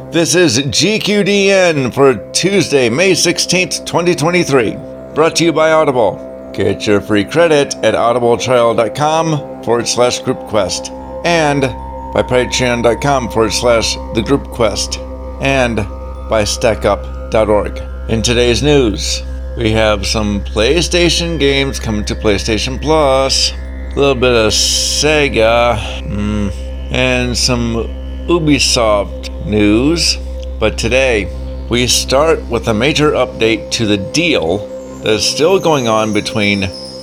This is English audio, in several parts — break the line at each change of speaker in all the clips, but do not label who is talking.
This is GQDN for Tuesday, May 16th, 2023. Brought to you by Audible. Get your free credit at audibletrial.com/groupquest and by patreon.com/thegroupquest and by stackup.org. In today's news, we have some PlayStation games coming to PlayStation Plus, a little bit of Sega, and some Ubisoft news. But today, we start with a major update to the deal that is still going on between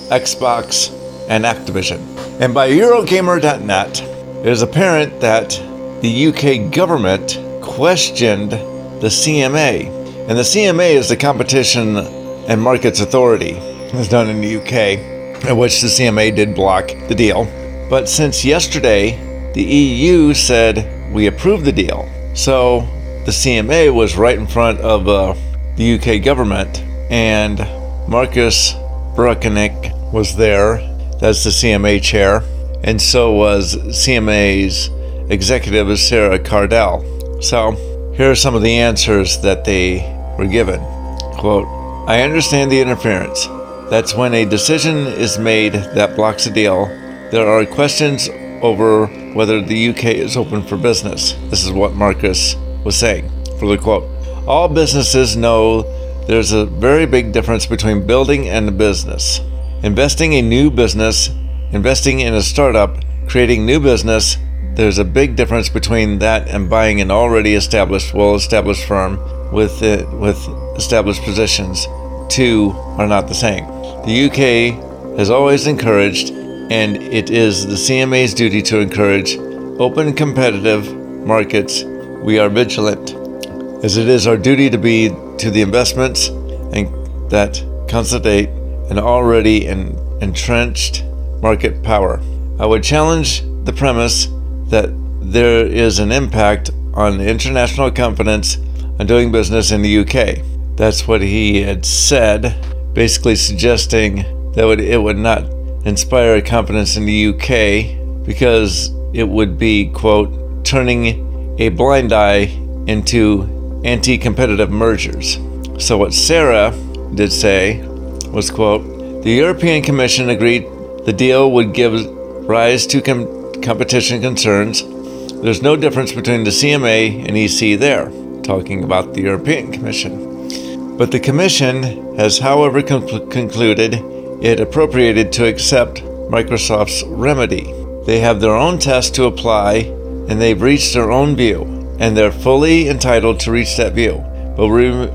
Xbox and Activision. And by Eurogamer.net, it is apparent that the UK government questioned the CMA. And the CMA is the Competition and Markets Authority. It's done in the UK, in which the CMA did block the deal. But since yesterday, the EU said we approved the deal. So the CMA was right in front of the UK government, and Marcus Bruckenick was there. That's the CMA chair. And so was CMA's executive, Sarah Cardell. So here are some of the answers that they were given. Quote, I understand the interference. That's when a decision is made that blocks a deal. There are questions over whether the UK is open for business. This is what Marcus was saying. Further quote, all businesses know there's a very big difference between building and a business. Investing in new business, investing in a startup, creating new business, there's a big difference between that and buying an already established, well-established firm with established positions. Two are not the same. The UK has always encouraged, and it is the CMA's duty to encourage, open competitive markets. We are vigilant, as it is our duty to be to the investments and that consolidate an already entrenched market power. I would challenge the premise that there is an impact on international confidence on doing business in the UK. That's what he had said, basically suggesting that it would not inspire confidence in the UK because it would be, quote, turning a blind eye into anti-competitive mergers. So what Sarah did say was, quote, the European Commission agreed the deal would give rise to competition concerns. There's no difference between the CMA and EC there, talking about the European Commission. But the Commission has, however, concluded it appropriated to accept Microsoft's remedy. They have their own test to apply, and they've reached their own view, and they're fully entitled to reach that view. But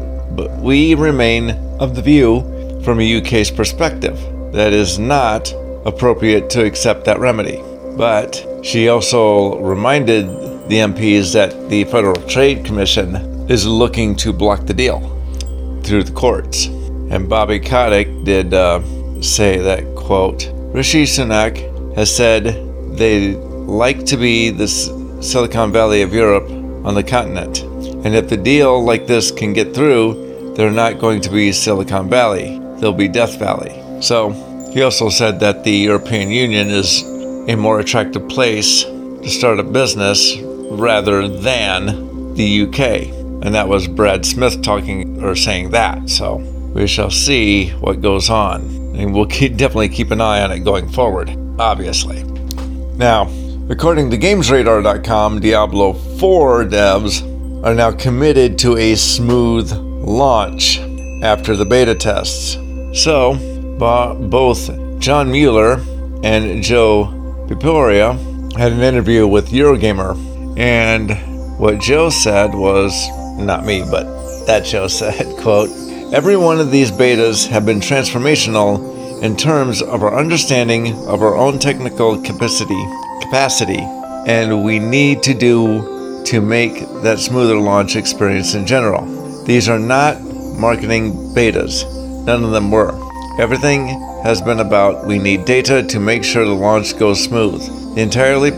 we remain of the view from a UK's perspective that is not appropriate to accept that remedy. But she also reminded the MPs that the Federal Trade Commission is looking to block the deal through the courts. And Bobby Kotick did say that, quote, Rishi Sunak has said they like to be the Silicon Valley of Europe on the continent. And if the deal like this can get through, they're not going to be Silicon Valley. They'll be Death Valley. So he also said that the European Union is a more attractive place to start a business rather than the UK. And that was Brad Smith saying that. So we shall see what goes on. And we'll definitely keep an eye on it going forward, obviously. Now, according to GamesRadar.com, Diablo 4 devs are now committed to a smooth launch after the beta tests. So, both John Mueller and Joe Piporia had an interview with Eurogamer, and what Joe said was, not me, but that Joe said, quote, every one of these betas have been transformational in terms of our understanding of our own technical capacity, and we need to do to make that smoother launch experience in general. These are not marketing betas. None of them were. Everything has been about we need data to make sure the launch goes smooth. The entirety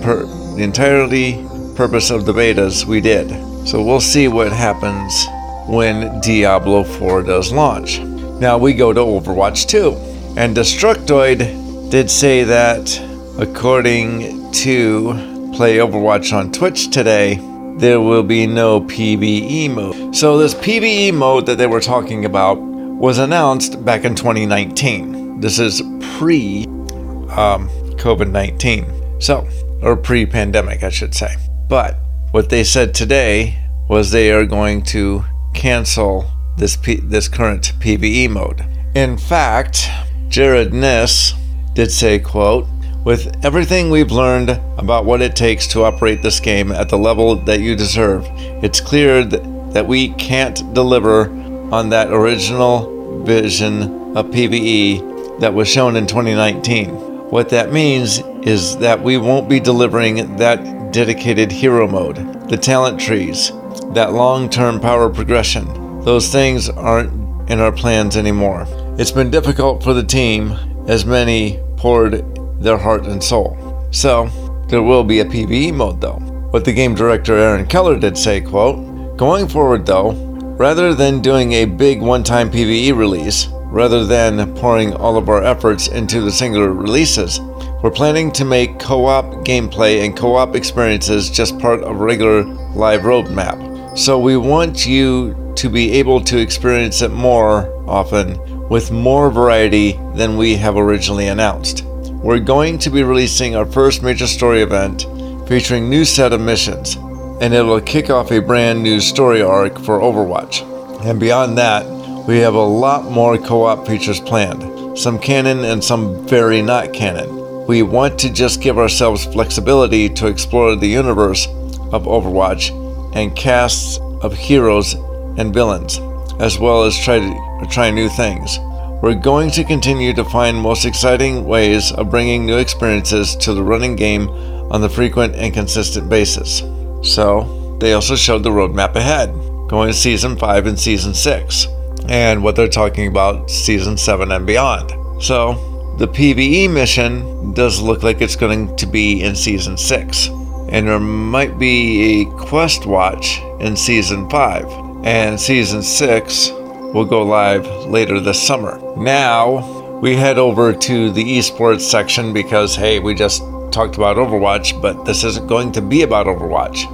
purpose of the betas we did. So we'll see what happens when Diablo 4 does launch. Now we go to Overwatch 2. And Destructoid did say that, according to Play Overwatch on Twitch today, there will be no PvE mode. So this PvE mode that they were talking about was announced back in 2019. This is pre-COVID-19. Or pre-pandemic, I should say. But what they said today was they are going to cancel this current PvE mode. In fact, Jared Niss did say, quote, "With everything we've learned about what it takes to operate this game at the level that you deserve, it's clear that we can't deliver on that original vision of PvE that was shown in 2019. What that means is that we won't be delivering that dedicated hero mode, the talent trees, that long-term power progression. Those things aren't in our plans anymore. It's been difficult for the team, as many poured their heart and soul. So, there will be a PvE mode though." What the game director Aaron Keller did say, quote, "Going forward though, rather than doing a big one-time PvE release, rather than pouring all of our efforts into the singular releases, we're planning to make co-op gameplay and co-op experiences just part of regular live roadmap. So we want you to be able to experience it more often with more variety than we have originally announced. We're going to be releasing our first major story event featuring new set of missions, and it will kick off a brand new story arc for Overwatch. And beyond that, we have a lot more co-op features planned, some canon and some very not canon. We want to just give ourselves flexibility to explore the universe of Overwatch and casts of heroes and villains, as well as try new things. We're going to continue to find most exciting ways of bringing new experiences to the running game on the frequent and consistent basis." So, they also showed the roadmap ahead, going to Season 5 and Season 6, and what they're talking about Season 7 and beyond. So, the PvE mission does look like it's going to be in Season 6, and there might be a quest watch in Season 5, and Season 6 will go live later this summer. Now, we head over to the esports section because, hey, we just talked about Overwatch, but this isn't going to be about Overwatch.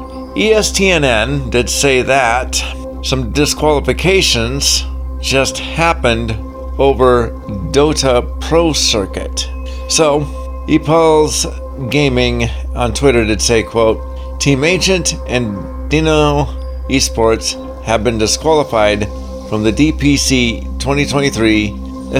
ESPN did say that some disqualifications just happened over Dota Pro Circuit. So, ePulse Gaming on Twitter did say, quote, "Team Agent and Dino Esports have been disqualified from the DPC 2023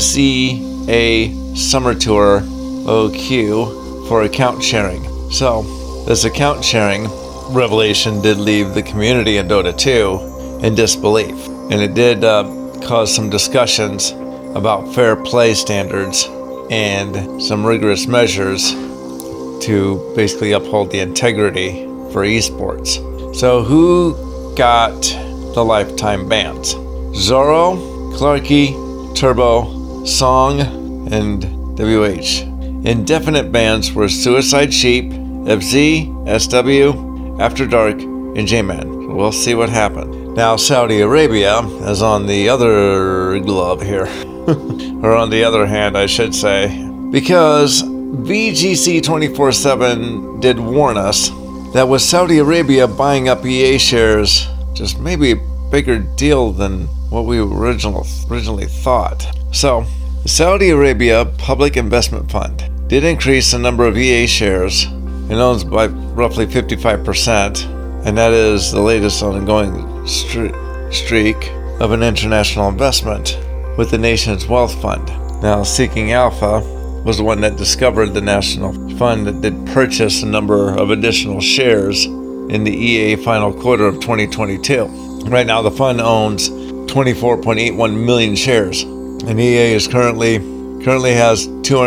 SEA Summer Tour OQ for account sharing." So, this account sharing revelation did leave the community in Dota 2 in disbelief, and it did cause some discussions about fair play standards and some rigorous measures to basically uphold the integrity for esports. So who got the lifetime bans? Zoro, Clarky, Turbo, Song, and WH. Indefinite bans were Suicide Sheep, FZ, SW, After Dark, and J-Man. We'll see what happened. Now Saudi Arabia is on the other glove here. Or on the other hand, I should say. Because VGC 24/7 did warn us that with Saudi Arabia buying up EA shares, just maybe a bigger deal than what we originally thought. So, the Saudi Arabia Public Investment Fund did increase the number of EA shares and owns by roughly 55%, and that is the latest ongoing streak of an international investment with the nation's wealth fund. Now, Seeking Alpha was the one that discovered the national fund that did purchase a number of additional shares in the EA final quarter of 2022. Right now, the fund owns 24.81 million shares, and EA is currently has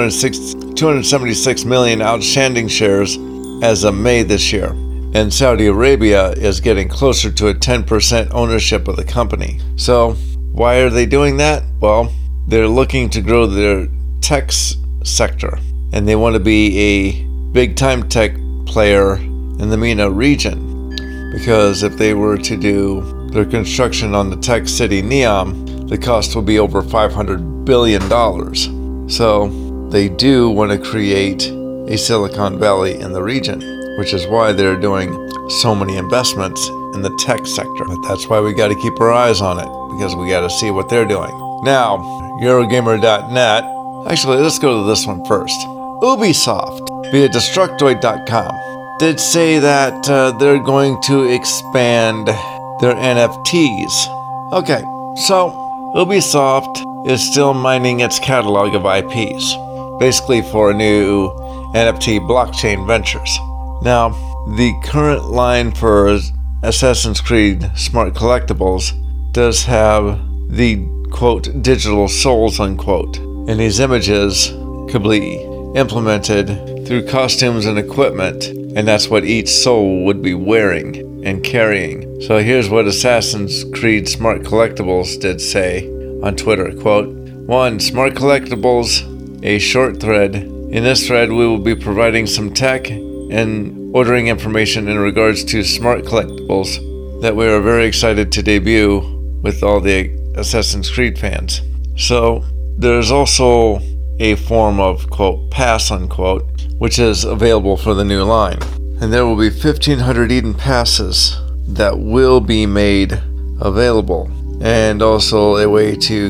276 million outstanding shares as of May this year. And Saudi Arabia is getting closer to a 10% ownership of the company. So, why are they doing that? Well, they're looking to grow their tech sector, and they want to be a big-time tech player in the MENA region. Because if they were to do their construction on the tech city Neom, the cost will be over $500 billion. So they do want to create a Silicon Valley in the region. which is why they're doing so many investments in the tech sector. But that's why we got to keep our eyes on it, because we got to see what they're doing. Now, Eurogamer.net, actually, let's go to this one first. Ubisoft, via Destructoid.com, did say that they're going to expand their NFTs. Okay, so Ubisoft is still mining its catalog of IPs, basically for new NFT blockchain ventures. Now, the current line for Assassin's Creed Smart Collectibles does have the, quote, digital souls, unquote, and these images could be implemented through costumes and equipment, and that's what each soul would be wearing and carrying. So here's what Assassin's Creed Smart Collectibles did say on Twitter, quote, 1. Smart Collectibles, a short thread. In this thread, we will be providing some tech and ordering information in regards to Smart Collectibles that we are very excited to debut with all the Assassin's Creed fans. So there's also a form of, quote, pass, unquote, which is available for the new line. And there will be 1,500 Eden passes that will be made available, and also a way to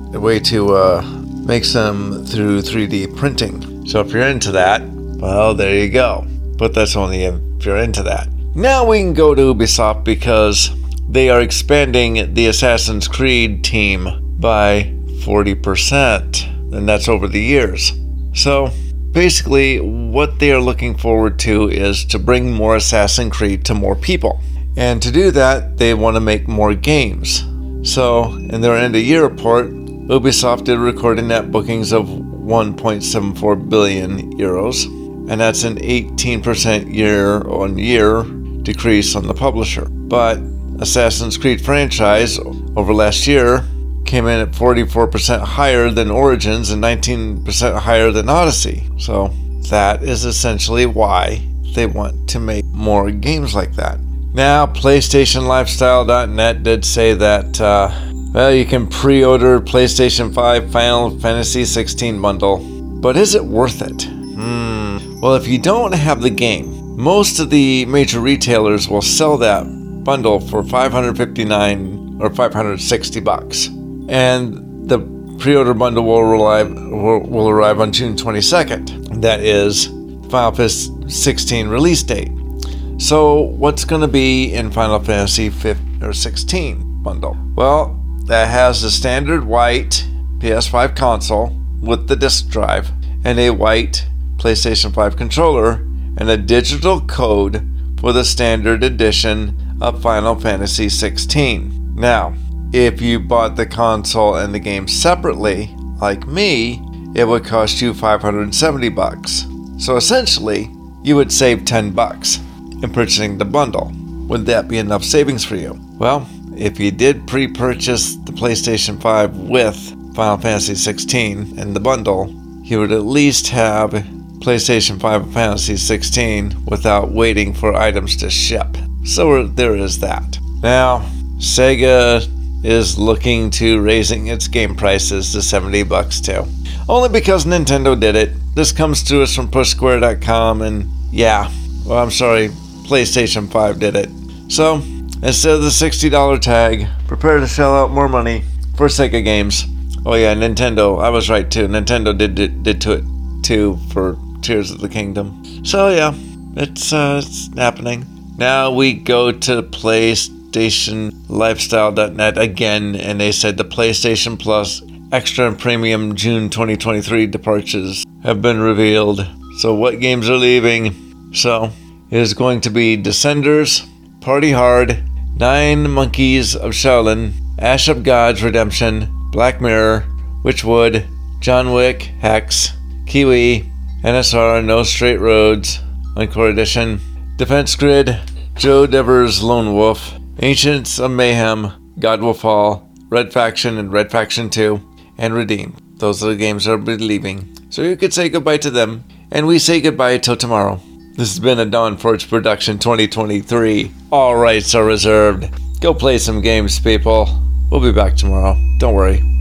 make some through 3D printing. So if you're into that, well, there you go. But that's only if you're into that. Now we can go to Ubisoft because they are expanding the Assassin's Creed team by 40%, and that's over the years. So basically, what they are looking forward to is to bring more Assassin's Creed to more people. And to do that, they want to make more games. So, in their end-of-year report, Ubisoft did record net bookings of 1.74 billion euros, and that's an 18% year-on-year decrease on the publisher. But Assassin's Creed franchise over last year came in at 44% higher than Origins and 19% higher than Odyssey. So that is essentially why they want to make more games like that. Now, PlayStationLifestyle.net did say that, you can pre-order PlayStation 5 Final Fantasy 16 bundle. But is it worth it? Well, if you don't have the game, most of the major retailers will sell that bundle for $559 or $560. And the pre-order bundle will arrive on June 22nd. That is Final Fantasy 16 release date. So what's going to be in Final Fantasy 16 bundle? Well, that has the standard white PS5 console with the disc drive and a white PlayStation 5 controller and a digital code for the standard edition of Final Fantasy 16. Now, if you bought the console and the game separately, like me, it would cost you $570. So essentially, you would save $10 in purchasing the bundle. Would that be enough savings for you? Well, if you did pre-purchase the PlayStation 5 with Final Fantasy 16 and the bundle, you would at least have PlayStation 5 and Fantasy 16 without waiting for items to ship. So there is that. Now, Sega is looking to raising its game prices to $70 too. Only because Nintendo did it. This comes to us from PushSquare.com, and PlayStation 5 did it. So, instead of the $60 tag, prepare to shell out more money for Sega games. Oh yeah, Nintendo, I was right too. Nintendo did to it too for Tears of the Kingdom. So yeah, it's happening. Now we go to PlayStationLifestyle.net again, and they said the PlayStation Plus Extra and Premium June 2023 departures have been revealed. So what games are leaving? So it is going to be Descenders, Party Hard, 9 Monkeys of Shaolin, Ash of Gods Redemption, Black Mirror, Witchwood, John Wick, Hex, Kiwi, NSR, No Straight Roads, Encore Edition, Defense Grid, Joe Devers Lone Wolf, Ancients of Mayhem, God Will Fall, Red Faction and Red Faction 2, and Redeemed. Those are the games that will be leaving. So you could say goodbye to them, and we say goodbye till tomorrow. This has been a Dawn Forge Production 2023. All rights are reserved. Go play some games, people. We'll be back tomorrow. Don't worry.